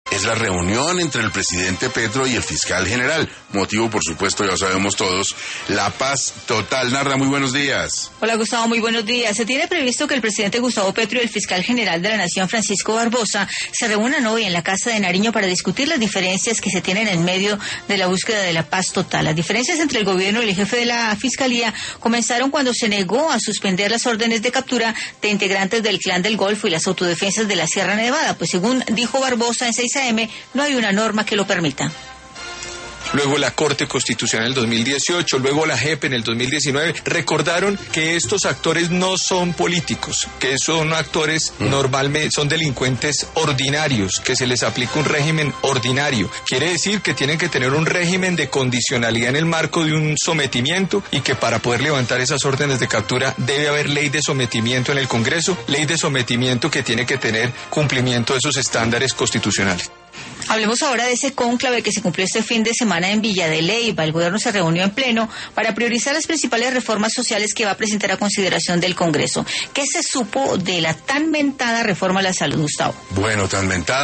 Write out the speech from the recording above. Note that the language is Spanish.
es la reunión entre el presidente Petro y el fiscal general. Motivo, por supuesto, ya sabemos todos, la paz total. Narra, muy buenos días. Hola, Gustavo, muy buenos días. Se tiene previsto que el presidente Gustavo Petro y el fiscal general de la Nación, Francisco Barbosa, se reúnan hoy en la Casa de Nariño para discutir las diferencias que se tienen en medio de la búsqueda de la paz total. Las diferencias entre el gobierno y el jefe de la Fiscalía comenzaron cuando se negó a suspender las órdenes de captura de integrantes del Clan del Golfo y las autodefensas de la Sierra Nevada, pues según dijo Barbosa en 6 AM, no hay una norma que lo permita. Luego la Corte Constitucional en el 2018, luego la JEP en el 2019, recordaron que estos actores no son políticos, que son actores normalmente, son delincuentes ordinarios, que se les aplica un régimen ordinario. Quiere decir que tienen que tener un régimen de condicionalidad en el marco de un sometimiento y que para poder levantar esas órdenes de captura debe haber ley de sometimiento en el Congreso, ley de sometimiento que tiene que tener cumplimiento de esos estándares constitucionales. Hablemos ahora de ese cónclave que se cumplió este fin de semana en Villa de Leyva. El gobierno se reunió en pleno para priorizar las principales reformas sociales que va a presentar a consideración del Congreso. ¿Qué se supo de la tan mentada reforma a la salud, Gustavo? Bueno, tan mentada.